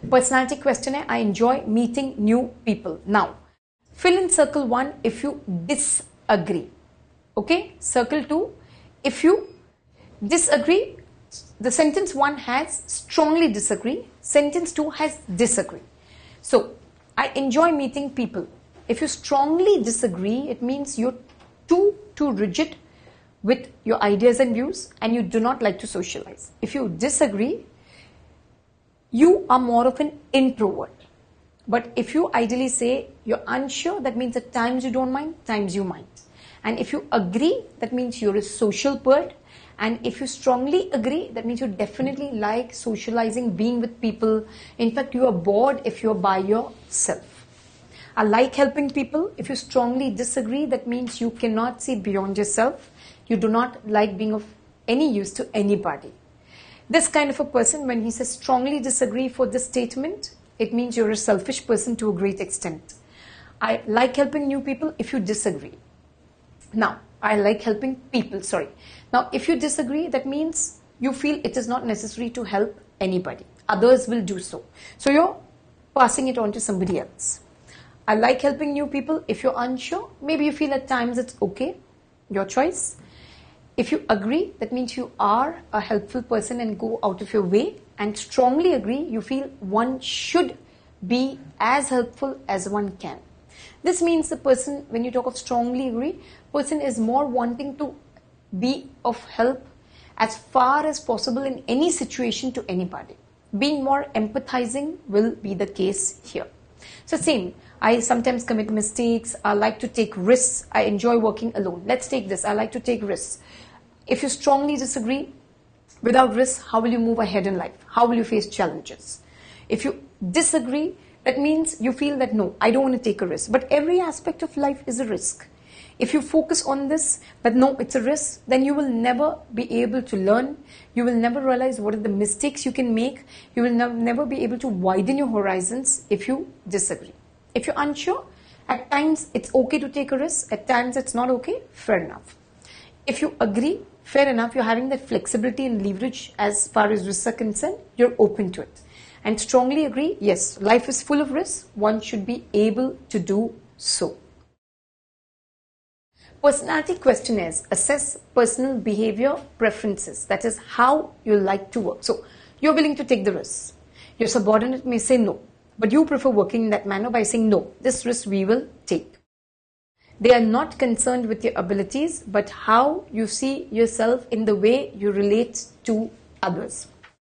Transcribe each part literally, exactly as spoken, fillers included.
Personality questionnaire, I enjoy meeting new people. Now, fill in circle one if you disagree. Okay, circle two, if you disagree, the sentence one has strongly disagree, sentence two has disagree. So, I enjoy meeting people. If you strongly disagree, it means you're too, too rigid with your ideas and views and you do not like to socialize. If you disagree, you are more of an introvert. But if you ideally say you're unsure, that means at times you don't mind, times you mind. And if you agree, that means you're a social bird. And if you strongly agree, that means you definitely like socializing, being with people. In fact, you are bored if you're by yourself. I like helping people. If you strongly disagree, that means you cannot see beyond yourself. You do not like being of any use to anybody. This kind of a person, when he says strongly disagree for this statement, it means you're a selfish person to a great extent. I like helping new people if you disagree. Now, I like helping people, sorry. Now, if you disagree, that means you feel it is not necessary to help anybody. Others will do so. So you're passing it on to somebody else. I like helping new people. If you're unsure, maybe you feel at times it's okay, your choice. If you agree, that means you are a helpful person and go out of your way. And strongly agree, you feel one should be as helpful as one can. This means the person, when you talk of strongly agree, person is more wanting to be of help as far as possible in any situation to anybody. Being more empathizing will be the case here. So same, I sometimes commit mistakes, I like to take risks, I enjoy working alone. Let's take this, I like to take risks. If you strongly disagree, without risk, how will you move ahead in life? How will you face challenges? If you disagree, that means you feel that no, I don't want to take a risk. But every aspect of life is a risk. If you focus on this, that no, it's a risk, then you will never be able to learn. You will never realize what are the mistakes you can make. You will ne- never be able to widen your horizons if you disagree. If you're unsure, at times it's okay to take a risk. At times it's not okay. Fair enough. If you agree, fair enough, you're having that flexibility and leverage as far as risks are concerned. You're open to it. And strongly agree, yes, life is full of risks. One should be able to do so. Personality questionnaires assess personal behavior preferences. That is how you like to work. So, you're willing to take the risks. Your subordinate may say no, but you prefer working in that manner by saying no, this risk we will take. They are not concerned with your abilities, but how you see yourself in the way you relate to others.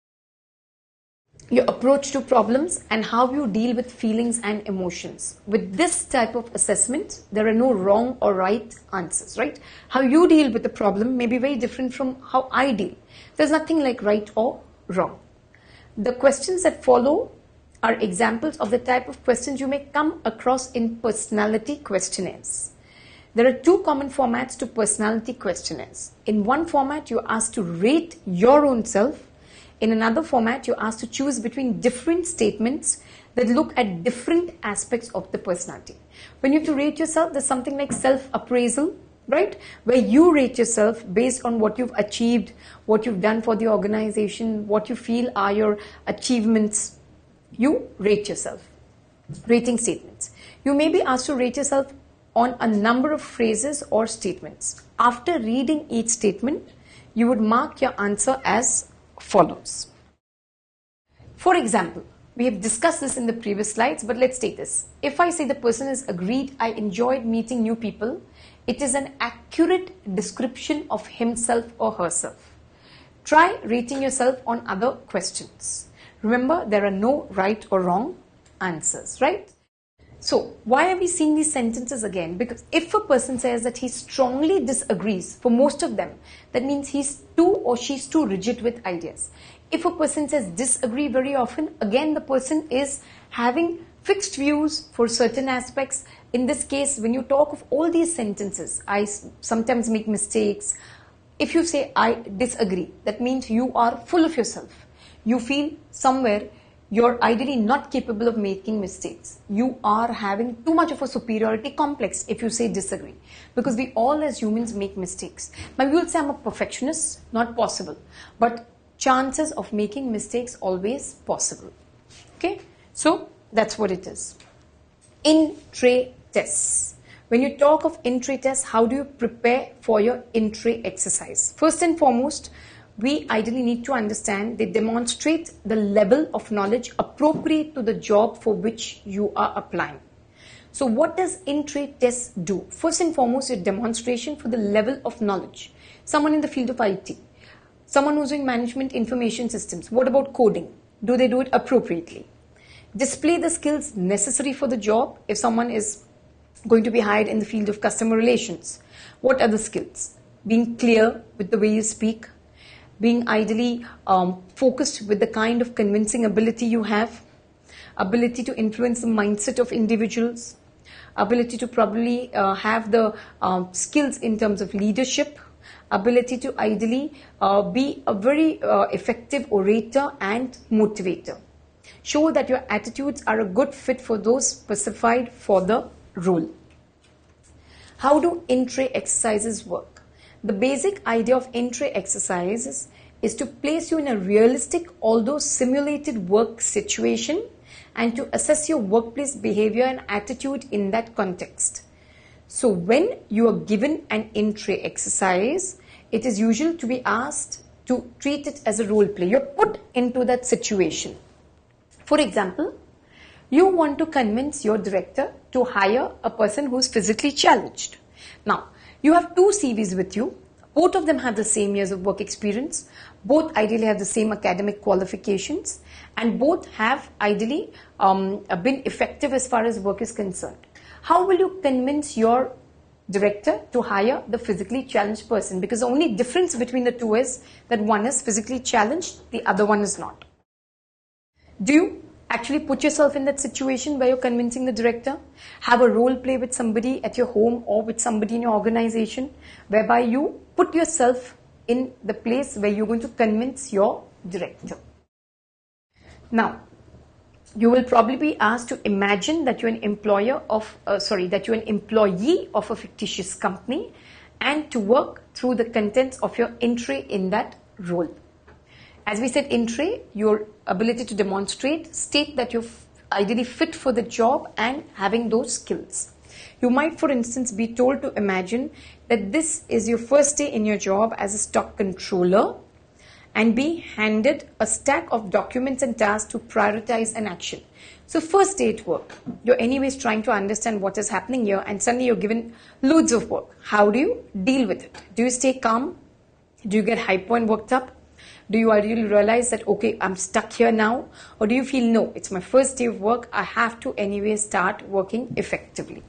Your approach to problems and how you deal with feelings and emotions. With this type of assessment, there are no wrong or right answers, right? How you deal with the problem may be very different from how I deal. There's nothing like right or wrong. The questions that follow are examples of the type of questions you may come across in personality questionnaires. There are two common formats to personality questionnaires. In one format, you're asked to rate your own self. In another format, you're asked to choose between different statements that look at different aspects of the personality. When you have to rate yourself, there's something like self-appraisal, right? Where you rate yourself based on what you've achieved, what you've done for the organization, what you feel are your achievements. You rate yourself. Rating statements. You may be asked to rate yourself on a number of phrases or statements. After reading each statement, you would mark your answer as follows. For example, we have discussed this in the previous slides, but let's take this. If I say the person has agreed, I enjoyed meeting new people, it is an accurate description of himself or herself. Try rating yourself on other questions. Remember, there are no right or wrong answers, right? So, why are we seeing these sentences again? Because if a person says that he strongly disagrees, for most of them, that means he's too or she's too rigid with ideas. If a person says disagree very often, again the person is having fixed views for certain aspects. In this case, when you talk of all these sentences, I sometimes make mistakes. If you say I disagree, that means you are full of yourself. You feel somewhere you're ideally not capable of making mistakes. You are having too much of a superiority complex if you say disagree. Because we all as humans make mistakes. Now you will say I'm a perfectionist, not possible. But chances of making mistakes always possible. Okay, so that's what it is. In-tray tests. When you talk of in-tray tests, how do you prepare for your in-tray exercise? First and foremost, we ideally need to understand they demonstrate the level of knowledge appropriate to the job for which you are applying. So what does in-tray tests do? First and foremost, a demonstration for the level of knowledge. Someone in the field of I T, someone who's doing management information systems. What about coding? Do they do it appropriately? Display the skills necessary for the job. If someone is going to be hired in the field of customer relations, what are the skills? Being clear with the way you speak, being ideally um, focused with the kind of convincing ability you have, ability to influence the mindset of individuals, ability to probably uh, have the um, skills in terms of leadership, ability to ideally uh, be a very uh, effective orator and motivator. Show that your attitudes are a good fit for those specified for the role. How do in-tray exercises work? The basic idea of in-tray exercises is to place you in a realistic, although simulated work situation and to assess your workplace behavior and attitude in that context. So when you are given an in-tray exercise, it is usual to be asked to treat it as a role play. You're put into that situation. For example, you want to convince your director to hire a person who's physically challenged. Now, you have two C Vs with you. Both of them have the same years of work experience. Both ideally have the same academic qualifications. And both have ideally um, been effective as far as work is concerned. How will you convince your director to hire the physically challenged person? Because the only difference between the two is that one is physically challenged, the other one is not. Do you actually put yourself in that situation where you're convincing the director? Have a role play with somebody at your home or with somebody in your organization whereby you put yourself in the place where you're going to convince your director. Now, you will probably be asked to imagine that you're an employer of, uh, sorry, that you're an employee of a fictitious company and to work through the contents of your in-tray in that role. As we said, in-tray, your ability to demonstrate, state that you're ideally fit for the job and having those skills. You might, for instance, be told to imagine that this is your first day in your job as a stock controller and be handed a stack of documents and tasks to prioritize an action. So first day at work, you're anyways trying to understand what is happening here and suddenly you're given loads of work. How do you deal with it? Do you stay calm? Do you get hyper and worked up? Do you ideally realize that, okay, I'm stuck here now? Or do you feel, no, it's my first day of work, I have to anyway start working effectively?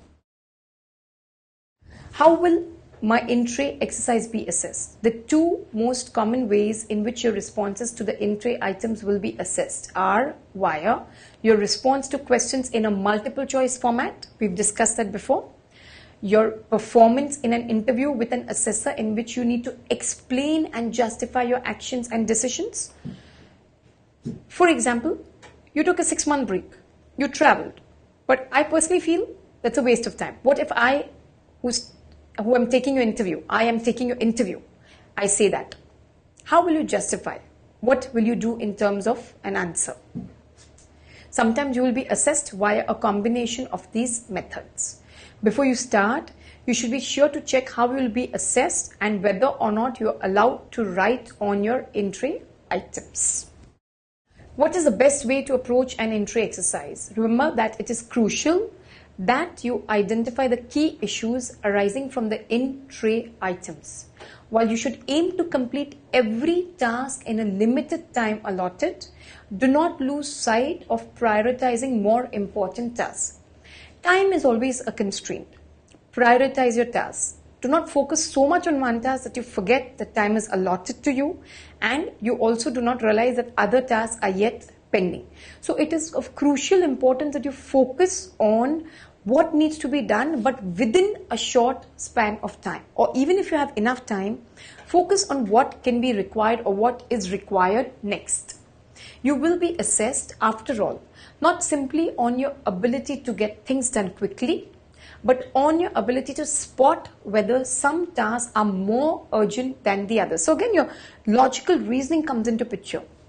How will my in-tray exercise be assessed? The two most common ways in which your responses to the in-tray items will be assessed are via your response to questions in a multiple choice format. We've discussed that before. Your performance in an interview with an assessor in which you need to explain and justify your actions and decisions. For example, you took a six-month break, you traveled, but I personally feel that's a waste of time. What if I, who's, who am taking your interview, I am taking your interview, I say that. How will you justify? What will you do in terms of an answer? Sometimes you will be assessed via a combination of these methods. Before you start, you should be sure to check how you will be assessed and whether or not you are allowed to write on your in-tray items. What is the best way to approach an in-tray exercise? Remember that it is crucial that you identify the key issues arising from the in-tray items. While you should aim to complete every task in a limited time allotted, do not lose sight of prioritizing more important tasks. Time is always a constraint. Prioritize your tasks. Do not focus so much on one task that you forget that time is allotted to you and you also do not realize that other tasks are yet pending. So it is of crucial importance that you focus on what needs to be done but within a short span of time. Or even if you have enough time, focus on what can be required or what is required next. You will be assessed after all, not simply on your ability to get things done quickly, but on your ability to spot whether some tasks are more urgent than the others. So again, your logical reasoning comes into picture.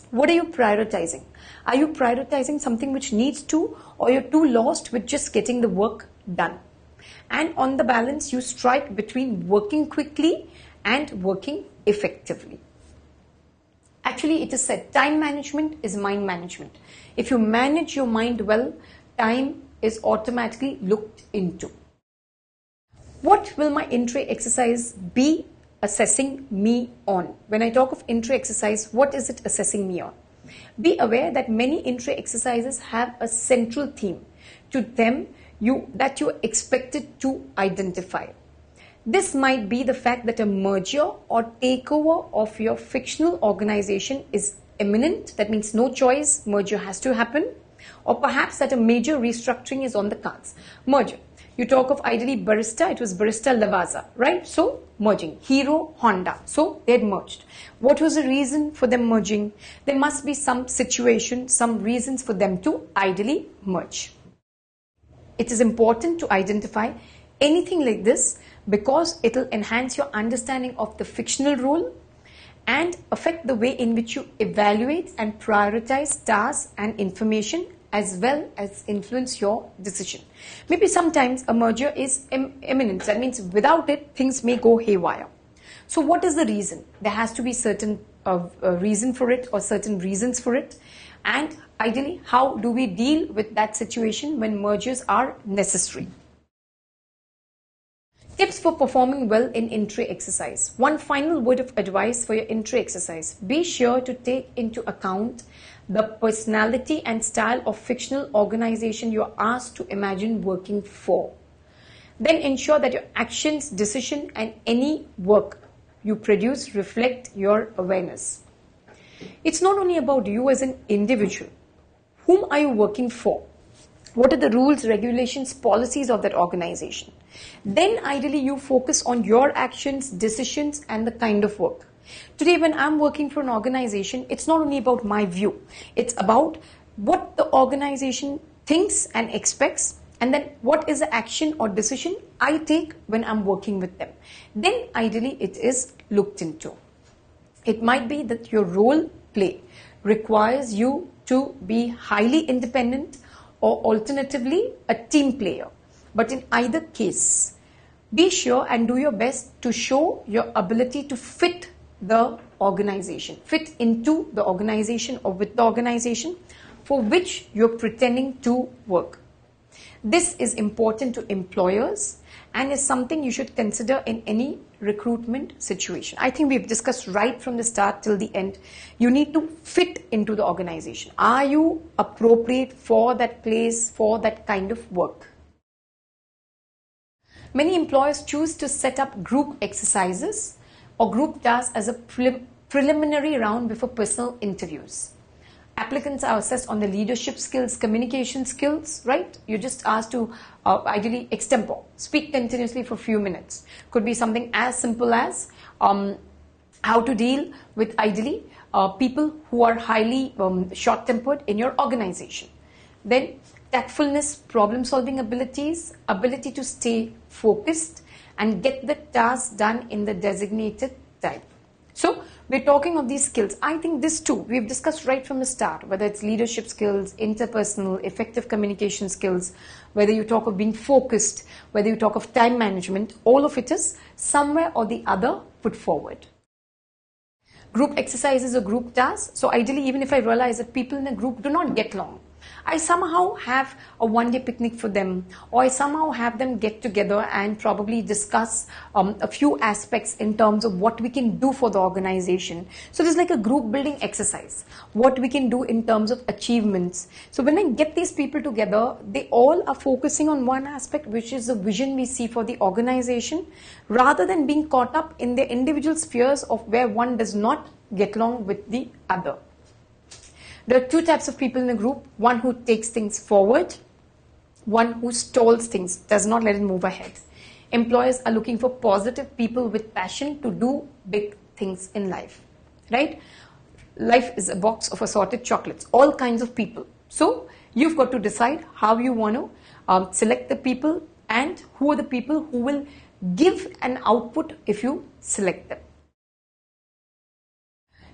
What are you prioritizing? Are you prioritizing something which needs to, or you're too lost with just getting the work done? And on the balance, you strike between working quickly and working effectively. Actually, it is said, time management is mind management. If you manage your mind well, time is automatically looked into. What will my in-tray exercise be assessing me on? When I talk of in-tray exercise, what is it assessing me on? Be aware that many in-tray exercises have a central theme to them you, that you're expected to identify. This might be the fact that a merger or takeover of your fictional organization is imminent. That means no choice, merger has to happen. Or perhaps that a major restructuring is on the cards. Merger. You talk of ideally Barista, it was Barista Lavazza, right? So, merging. Hero, Honda. So, they had merged. What was the reason for them merging? There must be some situation, some reasons for them to ideally merge. It is important to identify anything like this because it will enhance your understanding of the fictional role and affect the way in which you evaluate and prioritize tasks and information, as well as influence your decision. Maybe sometimes a merger is im- imminent. That means without it, things may go haywire. So what is the reason? There has to be certain uh, uh, reason for it or certain reasons for it. And ideally, how do we deal with that situation when mergers are necessary? Tips for performing well in in-tray exercise. One final word of advice for your in-tray exercise. Be sure to take into account the personality and style of fictional organization you are asked to imagine working for. Then ensure that your actions, decision, and any work you produce reflect your awareness. It's not only about you as an individual. Whom are you working for? What are the rules, regulations, policies of that organization? Then ideally you focus on your actions, decisions, and the kind of work. Today when I'm working for an organization, it's not only about my view. It's about what the organization thinks and expects, and then what is the action or decision I take when I'm working with them. Then ideally it is looked into. It might be that your role play requires you to be highly independent or alternatively a team player. But in either case, be sure and do your best to show your ability to fit the organization, fit into the organization or with the organization for which you're pretending to work. This is important to employers and is something you should consider in any recruitment situation. I think we've discussed right from the start till the end. You need to fit into the organization. Are you appropriate for that place, for that kind of work? Many employers choose to set up group exercises or group tasks as a prelim- preliminary round before personal interviews. Applicants are assessed on the leadership skills, communication skills, right? You're just asked to uh, ideally extempore, speak continuously for a few minutes. Could be something as simple as um, how to deal with ideally uh, people who are highly um, short-tempered in your organization. Then tactfulness, problem-solving abilities, ability to stay focused and get the task done in the designated time. So we're talking of these skills. I think this too, we've discussed right from the start, whether it's leadership skills, interpersonal, effective communication skills, whether you talk of being focused, whether you talk of time management, all of it is somewhere or the other put forward. Group exercises or group tasks. So ideally, even if I realize that people in a group do not get along, I somehow have a one-day picnic for them, or I somehow have them get together and probably discuss um, a few aspects in terms of what we can do for the organization. So there's like a group building exercise, what we can do in terms of achievements. So when I get these people together, they all are focusing on one aspect, which is the vision we see for the organization, rather than being caught up in their individual spheres of where one does not get along with the other. There are two types of people in a group, one who takes things forward, one who stalls things, does not let it move ahead. Employers are looking for positive people with passion to do big things in life, right? Life is a box of assorted chocolates, all kinds of people. So you've got to decide how you want to um, select the people and who are the people who will give an output if you select them.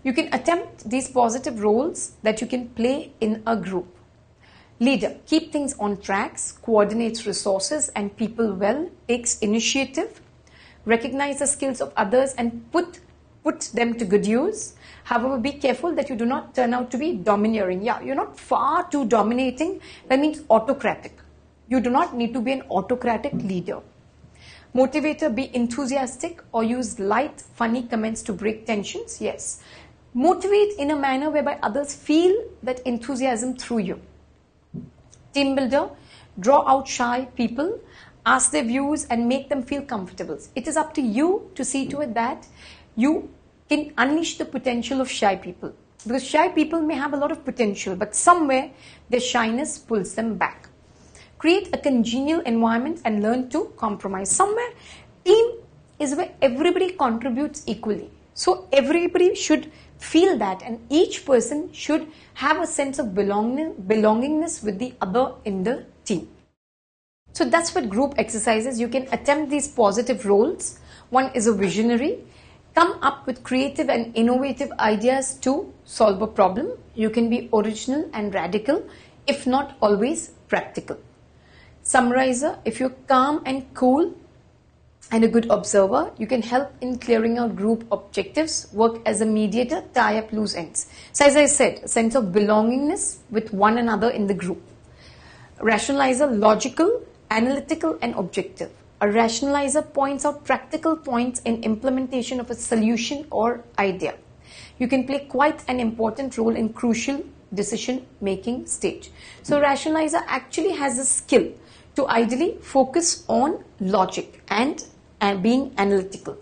You can attempt these positive roles that you can play in a group. Leader, keep things on tracks, coordinates resources and people well, takes initiative, recognize the skills of others and put, put them to good use. However, be careful that you do not turn out to be domineering. Yeah, you're not far too dominating. That means autocratic. You do not need to be an autocratic leader. Motivator, be enthusiastic or use light, funny comments to break tensions. Yes. Motivate in a manner whereby others feel that enthusiasm through you. Team builder, draw out shy people, ask their views and make them feel comfortable. It is up to you to see to it that you can unleash the potential of shy people. Because shy people may have a lot of potential, but somewhere their shyness pulls them back. Create a congenial environment and learn to compromise. Somewhere, team is where everybody contributes equally. So everybody should feel that and each person should have a sense of belonging, belongingness with the other in the team. So that's what group exercises. You can attempt these positive roles. One is a visionary. Come up with creative and innovative ideas to solve a problem. You can be original and radical, if not always practical. Summarizer, if you're calm and cool and a good observer, you can help in clearing out group objectives, work as a mediator, tie up loose ends. So as I said, a sense of belongingness with one another in the group. Rationalizer, logical, analytical and objective. A rationalizer points out practical points in implementation of a solution or idea. You can play quite an important role in crucial decision-making stage. So rationalizer actually has a skill to ideally focus on logic and, and being analytical.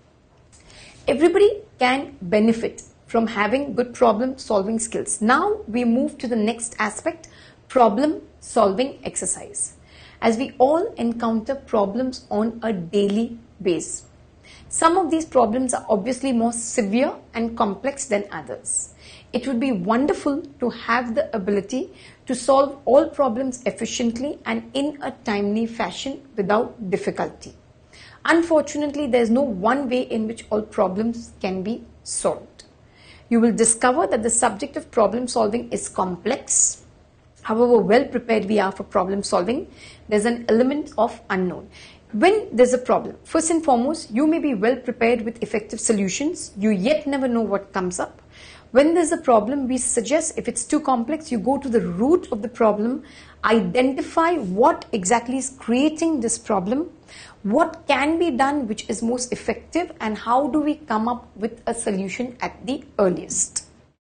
Everybody can benefit from having good problem-solving skills. Now we move to the next aspect, problem-solving exercise. As we all encounter problems on a daily basis. Some of these problems are obviously more severe and complex than others. It would be wonderful to have the ability to solve all problems efficiently and in a timely fashion without difficulty. Unfortunately, there is no one way in which all problems can be solved. You will discover that the subject of problem solving is complex. However well prepared we are for problem solving, there's an element of unknown. When there's a problem, first and foremost, you may be well prepared with effective solutions. You yet never know what comes up. When there's a problem, we suggest if it's too complex, you go to the root of the problem, identify what exactly is creating this problem, what can be done which is most effective, and how do we come up with a solution at the earliest.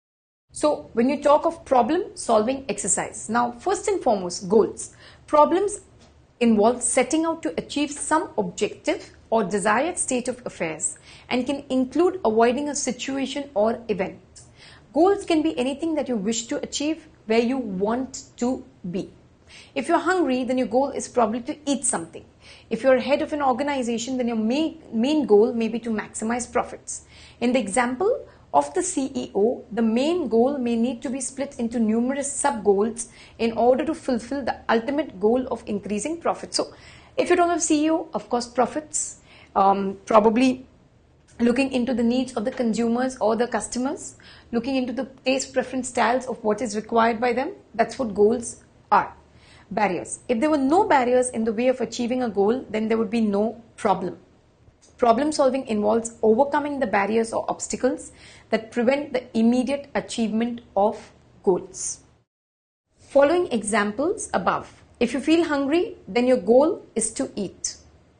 So when you talk of problem solving exercise, now first and foremost, goals. Problems involve setting out to achieve some objective or desired state of affairs and can include avoiding a situation or event. Goals can be anything that you wish to achieve, where you want to be. If you're hungry, then your goal is probably to eat something. If you're head of an organization, then your main, main goal may be to maximize profits. In the example of the C E O, the main goal may need to be split into numerous sub-goals in order to fulfill the ultimate goal of increasing profits. So, if you don't have C E O, of course, profits, um, probably looking into the needs of the consumers or the customers, looking into the taste preference styles of what is required by them, that's what goals are. Barriers. If there were no barriers in the way of achieving a goal, then there would be no problem. Problem solving involves overcoming the barriers or obstacles that prevent the immediate achievement of goals. Following examples above. If you feel hungry, then your goal is to eat.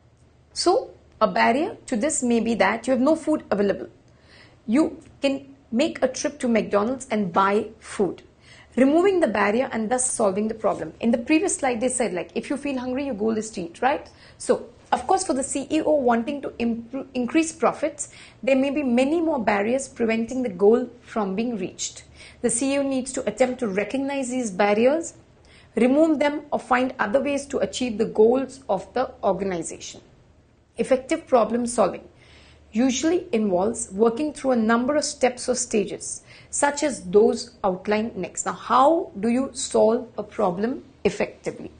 So, a barrier to this may be that you have no food available. You can make a trip to McDonald's and buy food. Removing the barrier and thus solving the problem. In the previous slide, they said like, if you feel hungry, your goal is to eat, right? So, of course, for the C E O wanting to improve, increase profits, there may be many more barriers preventing the goal from being reached. The C E O needs to attempt to recognize these barriers, remove them, or find other ways to achieve the goals of the organization. Effective problem solving usually involves working through a number of steps or stages, such as those outlined next. Now, how do you solve a problem effectively?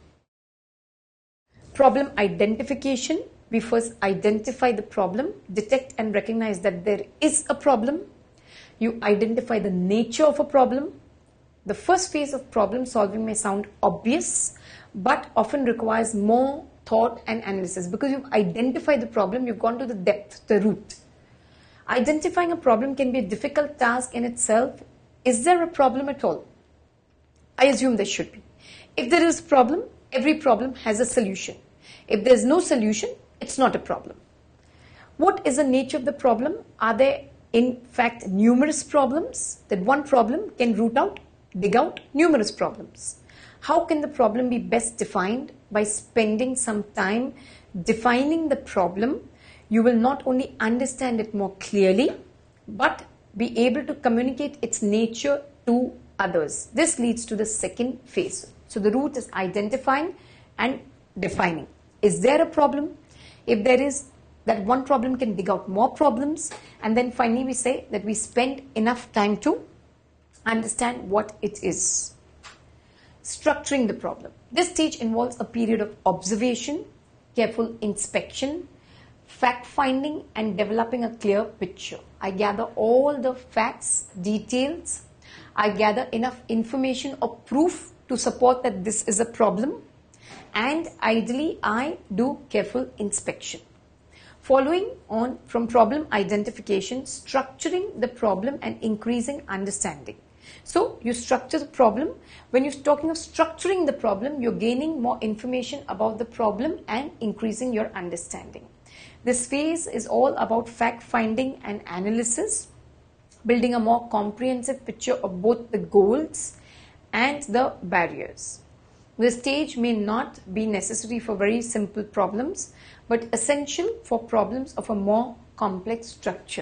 Problem identification. We first identify the problem, detect and recognize that there is a problem. You identify the nature of a problem. The first phase of problem solving may sound obvious, but often requires more thought and analysis, because you've identified the problem, you've gone to the depth, the root. Identifying a problem can be a difficult task in itself. Is there a problem at all? I assume there should be. If there is a problem, every problem has a solution. If there's no solution, it's not a problem. What is the nature of the problem? Are there in fact numerous problems? That one problem can root out, dig out numerous problems. How can the problem be best defined? By spending some time defining the problem, you will not only understand it more clearly, but be able to communicate its nature to others. This leads to the second phase. So the root is identifying and defining. Is there a problem? If there is, that one problem can dig out more problems. And then finally we say that we spend enough time to understand what it is. Structuring the problem. This stage involves a period of observation, careful inspection, fact-finding, and developing a clear picture. I gather all the facts, details. I gather enough information or proof to support that this is a problem. And ideally, I do careful inspection. Following on from problem identification, structuring the problem and increasing understanding. So you structure the problem. When you're talking of structuring the problem, you're gaining more information about the problem and increasing your understanding. This phase is all about fact-finding and analysis, building a more comprehensive picture of both the goals and the barriers. This stage may not be necessary for very simple problems, but essential for problems of a more complex structure.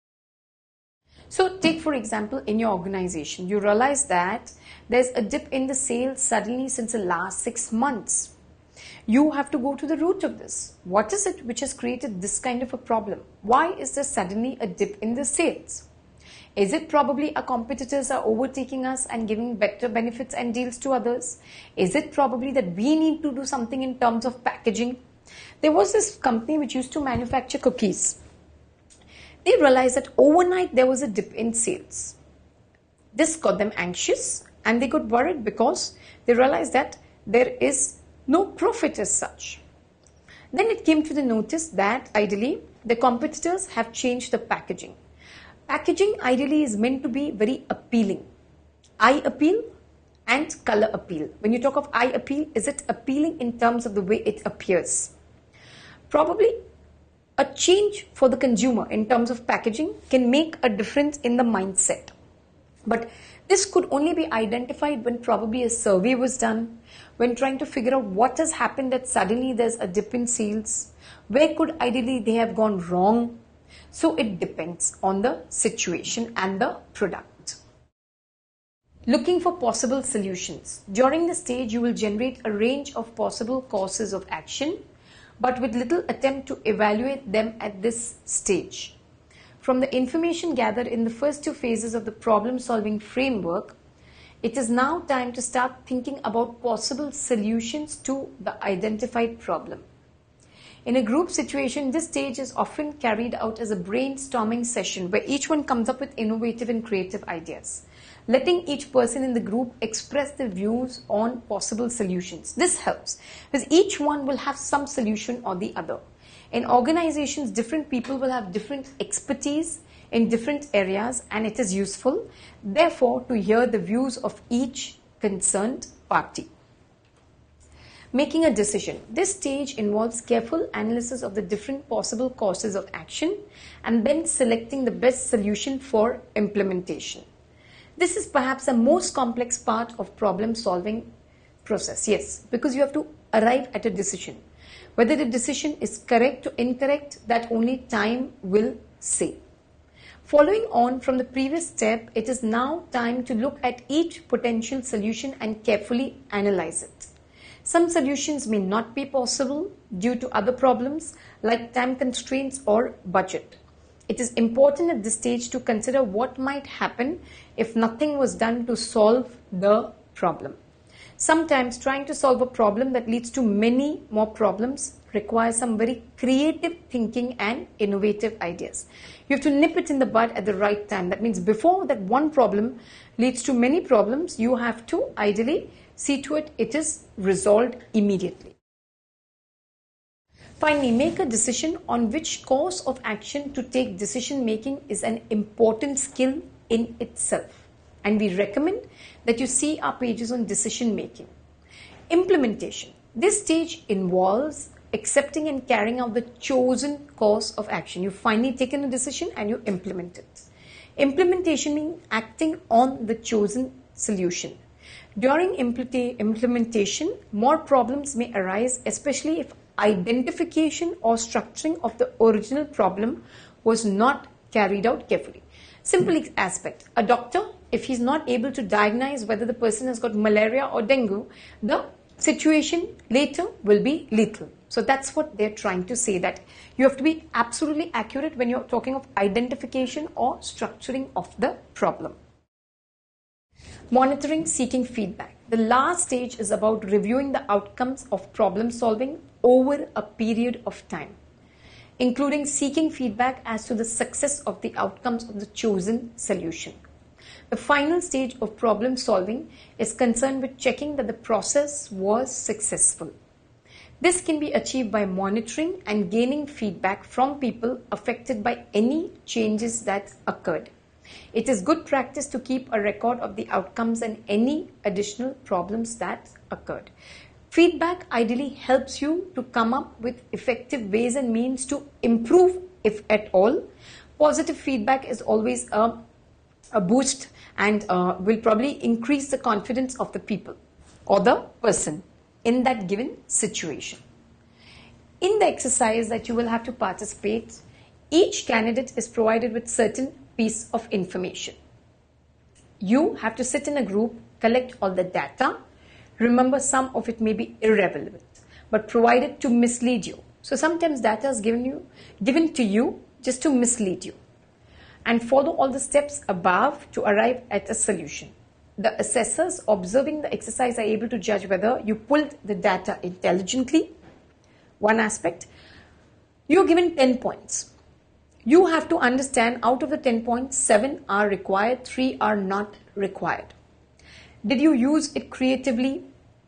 So take for example, in your organization, you realize that there's a dip in the sales suddenly since the last six months. You have to go to the root of this. What is it which has created this kind of a problem? Why is there suddenly a dip in the sales? Is it probably our competitors are overtaking us and giving better benefits and deals to others? Is it probably that we need to do something in terms of packaging? There was this company which used to manufacture cookies. They realized that overnight there was a dip in sales. This got them anxious and they got worried because they realized that there is no profit as such. Then it came to the notice that ideally the competitors have changed the packaging. Packaging ideally is meant to be very appealing. Eye appeal and color appeal. When you talk of eye appeal, is it appealing in terms of the way it appears? Probably a change for the consumer in terms of packaging can make a difference in the mindset. But this could only be identified when probably a survey was done, when trying to figure out what has happened that suddenly there's a dip in sales. Where could ideally they have gone wrong? So it depends on the situation and the product. Looking for possible solutions. During the stage, you will generate a range of possible courses of action, but with little attempt to evaluate them at this stage. From the information gathered in the first two phases of the problem-solving framework, it is now time to start thinking about possible solutions to the identified problem. In a group situation, this stage is often carried out as a brainstorming session where each one comes up with innovative and creative ideas, letting each person in the group express their views on possible solutions. This helps because each one will have some solution or the other. In organizations, different people will have different expertise in different areas, and it is useful, therefore, to hear the views of each concerned party. Making a decision. This stage involves careful analysis of the different possible courses of action and then selecting the best solution for implementation. This is perhaps the most complex part of problem solving process. Yes, because you have to arrive at a decision. Whether the decision is correct or incorrect, that only time will say. Following on from the previous step, it is now time to look at each potential solution and carefully analyze it. Some solutions may not be possible due to other problems like time constraints or budget. It is important at this stage to consider what might happen if nothing was done to solve the problem. Sometimes trying to solve a problem that leads to many more problems requires some very creative thinking and innovative ideas. You have to nip it in the bud at the right time. That means before that one problem leads to many problems, you have to ideally see to it it is resolved immediately. Finally, make a decision on which course of action to take. Decision making is an important skill in itself, and we recommend that you see our pages on decision making. Implementation. This stage involves accepting and carrying out the chosen course of action. You've finally taken a decision and you implement it. Implementation means acting on the chosen solution. During implementation, more problems may arise, especially if identification or structuring of the original problem was not carried out carefully. Simple aspect. A doctor, if he's not able to diagnose whether the person has got malaria or dengue, the situation later will be lethal. So that's what they're trying to say, that you have to be absolutely accurate when you're talking of identification or structuring of the problem. Monitoring, seeking feedback. The last stage is about reviewing the outcomes of problem solving over a period of time, including seeking feedback as to the success of the outcomes of the chosen solution. The final stage of problem solving is concerned with checking that the process was successful. This can be achieved by monitoring and gaining feedback from people affected by any changes that occurred. It is good practice to keep a record of the outcomes and any additional problems that occurred. Feedback ideally helps you to come up with effective ways and means to improve, if at all. Positive feedback is always a, a boost and uh, will probably increase the confidence of the people or the person in that given situation. In the exercise that you will have to participate, each candidate is provided with certain piece of information. You have to sit in a group, collect all the data. Remember, some of it may be irrelevant, but provided to mislead you. So sometimes data is given you, given to you just to mislead you. And follow all the steps above to arrive at a solution. The assessors observing the exercise are able to judge whether you pulled the data intelligently. One aspect, you're given ten points. You have to understand out of the ten points, seven are required, three are not required. Did you use it creatively?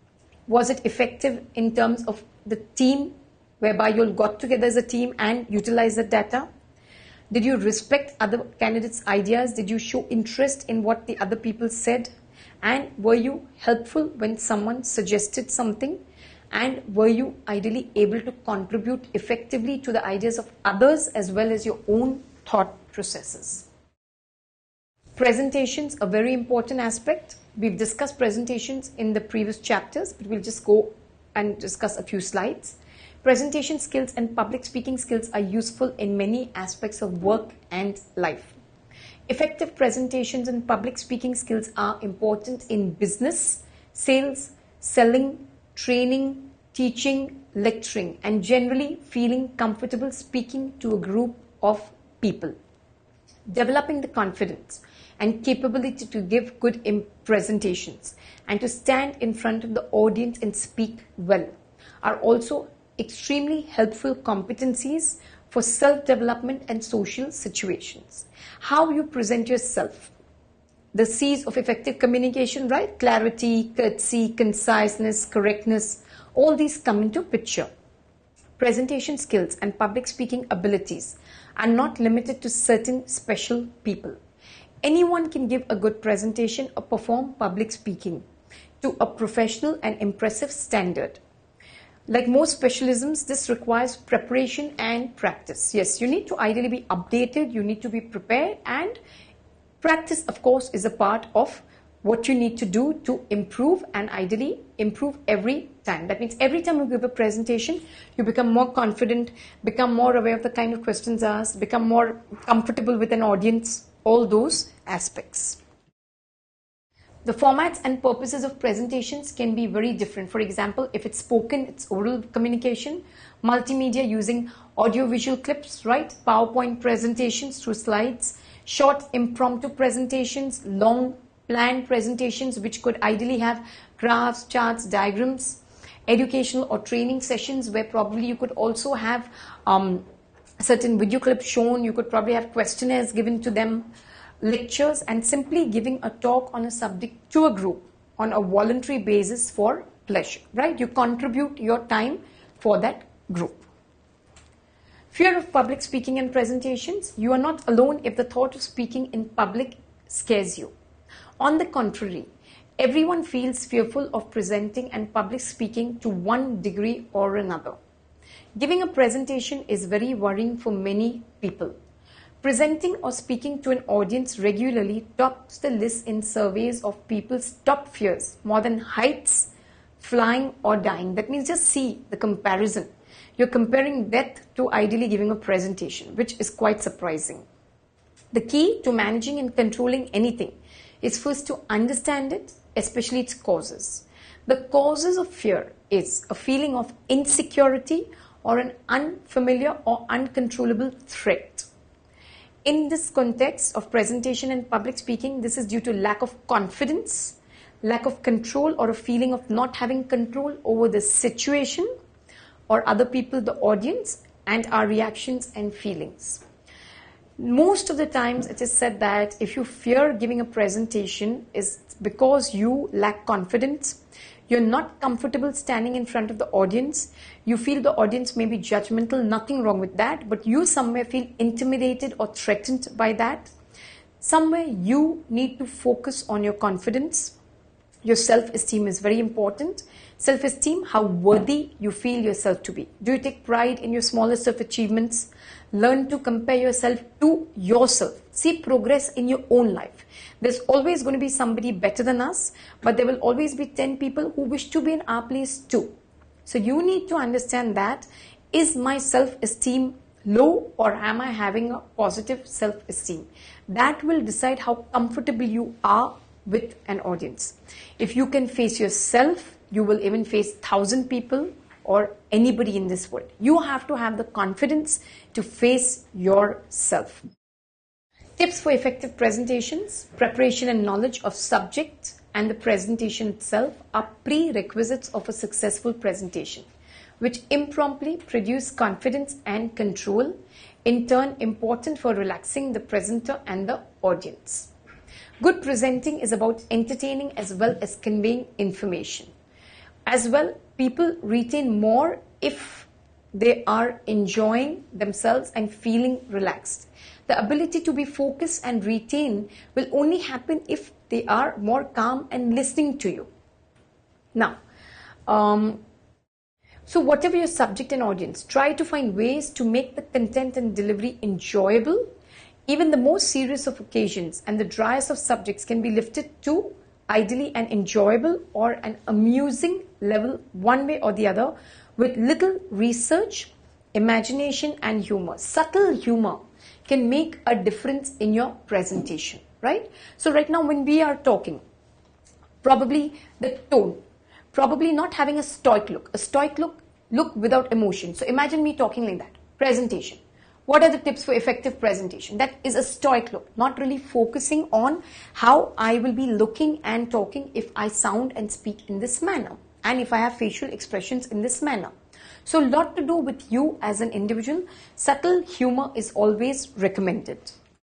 Was it effective in terms of the team, whereby you all got together as a team and utilized the data? Did you respect other candidates' ideas? Did you show interest in what the other people said? And were you helpful when someone suggested something? And were you ideally able to contribute effectively to the ideas of others as well as your own thought processes? Presentations, a very important aspect. We've discussed presentations in the previous chapters, but we'll just go and discuss a few slides. Presentation skills and public speaking skills are useful in many aspects of work and life. Effective presentations and public speaking skills are important in business, sales, selling, training, teaching, lecturing, and generally feeling comfortable speaking to a group of people. Developing the confidence and capability to give good presentations and to stand in front of the audience and speak well are also extremely helpful competencies for self-development and social situations. How you present yourself. The C's of effective communication, right? Clarity, courtesy, conciseness, correctness, all these come into picture. Presentation skills and public speaking abilities are not limited to certain special people. Anyone can give a good presentation or perform public speaking to a professional and impressive standard. Like most specialisms, this requires preparation and practice. Yes, you need to ideally be updated, you need to be prepared, and practice, of course, is a part of what you need to do to improve, and ideally improve every time. That means every time you give a presentation, you become more confident, become more aware of the kind of questions asked, become more comfortable with an audience, all those aspects. The formats and purposes of presentations can be very different. For example, if it's spoken, it's oral communication, multimedia using audio-visual clips, right? PowerPoint presentations through slides, short impromptu presentations, long planned presentations which could ideally have graphs, charts, diagrams, educational or training sessions where probably you could also have um, certain video clips shown, you could probably have questionnaires given to them, lectures, and simply giving a talk on a subject to a group on a voluntary basis for pleasure, right? You contribute your time for that group. Fear of public speaking and presentations. You are not alone if the thought of speaking in public scares you. On the contrary, everyone feels fearful of presenting and public speaking to one degree or another. Giving a presentation is very worrying for many people. Presenting or speaking to an audience regularly tops the list in surveys of people's top fears, more than heights, flying or dying. That means just see the comparison. You're comparing death to ideally giving a presentation, which is quite surprising. The key to managing and controlling anything is first to understand it, especially its causes. The causes of fear is a feeling of insecurity or an unfamiliar or uncontrollable threat. In this context of presentation and public speaking, this is due to lack of confidence, lack of control, or a feeling of not having control over the situation or other people, the audience, and our reactions and feelings. Most of the times it is said that if you fear giving a presentation, is because you lack confidence, you're not comfortable standing in front of the audience, you feel the audience may be judgmental, nothing wrong with that, but you somewhere feel intimidated or threatened by that. Somewhere you need to focus on your confidence. Your self-esteem is very important. Self-esteem, how worthy you feel yourself to be. Do you take pride in your smallest of achievements? Learn to compare yourself to yourself. See progress in your own life. There's always going to be somebody better than us, but there will always be ten people who wish to be in our place too. So you need to understand that, is my self-esteem low or am I having a positive self-esteem? That will decide how comfortable you are with an audience. If you can face yourself, you will even face thousand people or anybody in this world. You have to have the confidence to face yourself. Tips for effective presentations. Preparation and knowledge of subject and the presentation itself are prerequisites of a successful presentation, which impromptu produce confidence and control, in turn important for relaxing the presenter and the audience. Good presenting is about entertaining as well as conveying information. As well, people retain more if they are enjoying themselves and feeling relaxed. The ability to be focused and retain will only happen if they are more calm and listening to you. Now, um, so whatever your subject and audience, try to find ways to make the content and delivery enjoyable. Even the most serious of occasions and the driest of subjects can be lifted to ideally an enjoyable or an amusing level one way or the other with little research, imagination and humor. Subtle humor can make a difference in your presentation, right? So right now when we are talking, probably the tone, probably not having a stoic look, a stoic look, look without emotion. So imagine me talking like that, presentation. What are the tips for effective presentation? That is a stoic look, not really focusing on how I will be looking and talking if I sound and speak in this manner and if I have facial expressions in this manner. So a lot to do with you as an individual. Subtle humor is always recommended.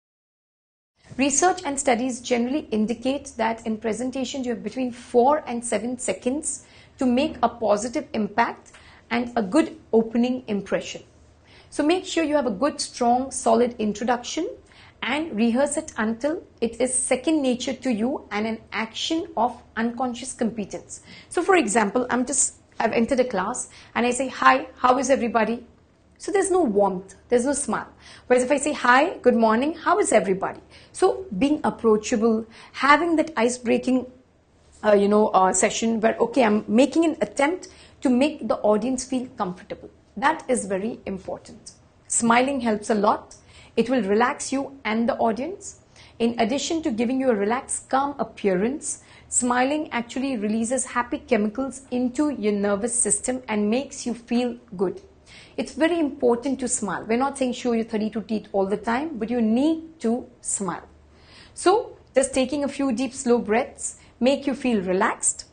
Research and studies generally indicate that in presentations you have between four and seven seconds to make a positive impact and a good opening impression. So make sure you have a good, strong, solid introduction and rehearse it until it is second nature to you and an action of unconscious competence. So for example, I'm just, I've entered a class and I say, hi, how is everybody? So there's no warmth, there's no smile. Whereas if I say, hi, good morning, how is everybody? So being approachable, having that ice-breaking, uh, you know, uh, session where, okay, I'm making an attempt to make the audience feel comfortable. That is very important. Smiling helps a lot. It will relax you and the audience. In addition to giving you a relaxed, calm appearance, smiling actually releases happy chemicals into your nervous system and makes you feel good. It's very important to smile. We're not saying show your thirty-two teeth all the time, but you need to smile. So just taking a few deep, slow breaths make you feel relaxed.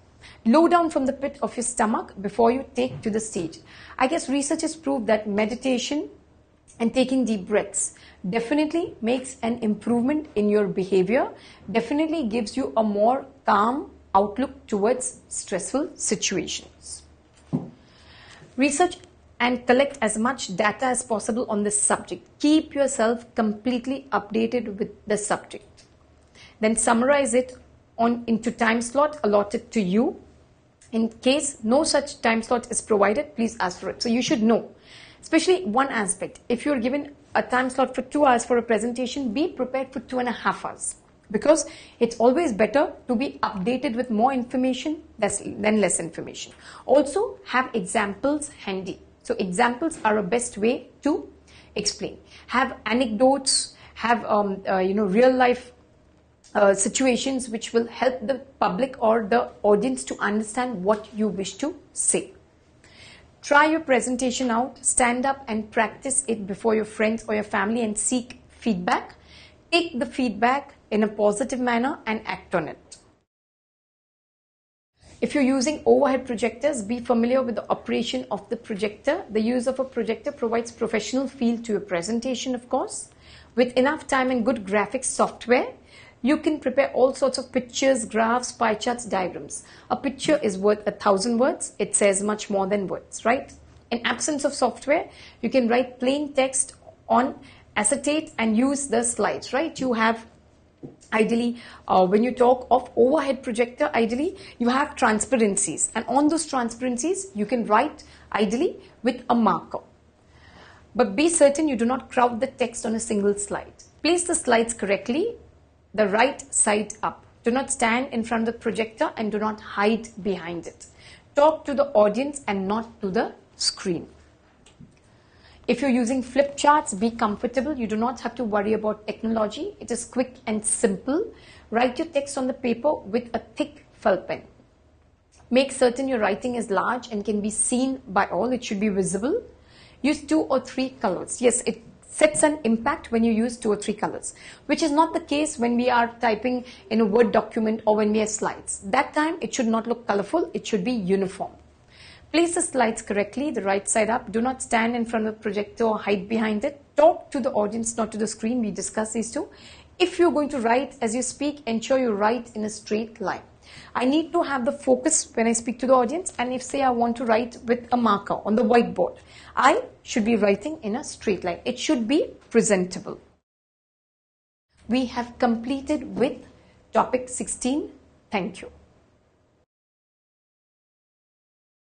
low down from the pit of your stomach before you take to the stage. I guess research has proved that meditation and taking deep breaths definitely makes an improvement in your behavior, definitely gives you a more calm outlook towards stressful situations. Research and collect as much data as possible on this subject. Keep yourself completely updated with the subject. Then summarize it on into time slot allotted to you. In case no such time slot is provided, please ask for it. So you should know, especially one aspect. If you're given a time slot for two hours for a presentation, be prepared for two and a half hours. Because it's always better to be updated with more information than less information. Also, have examples handy. So examples are a best way to explain. Have anecdotes, have um, uh, you know real life uh, situations which will help the public or the audience to understand what you wish to say. Try your presentation out, stand up and practice it before your friends or your family and seek feedback. Take the feedback in a positive manner and act on it. If you're using overhead projectors, be familiar with the operation of the projector. The use of a projector provides professional feel to your presentation, of course. With enough time and good graphics software, you can prepare all sorts of pictures, graphs, pie charts, diagrams. A picture is worth a thousand words. It says much more than words, right? In absence of software, you can write plain text on acetate and use the slides, right? You have ideally, uh, when you talk of overhead projector, ideally you have transparencies, and on those transparencies you can write ideally with a marker. But be certain you do not crowd the text on a single slide. Place the slides correctly, the right side up. Do not stand in front of the projector and do not hide behind it. Talk to the audience and not to the screen. If you're using flip charts, be comfortable. You do not have to worry about technology. It is quick and simple. Write your text on the paper with a thick felt pen. Make certain your writing is large and can be seen by all. It should be visible. Use two or three colors. Yes, it sets an impact when you use two or three colors, which is not the case when we are typing in a Word document or when we have slides. That time, it should not look colorful. It should be uniform. Place the slides correctly, the right side up. Do not stand in front of the projector or hide behind it. Talk to the audience, not to the screen. We discussed these two. If you're going to write as you speak, ensure you write in a straight line. I need to have the focus when I speak to the audience, and if say I want to write with a marker on the whiteboard, I should be writing in a straight line. It should be presentable. We have completed with topic sixteen. Thank you.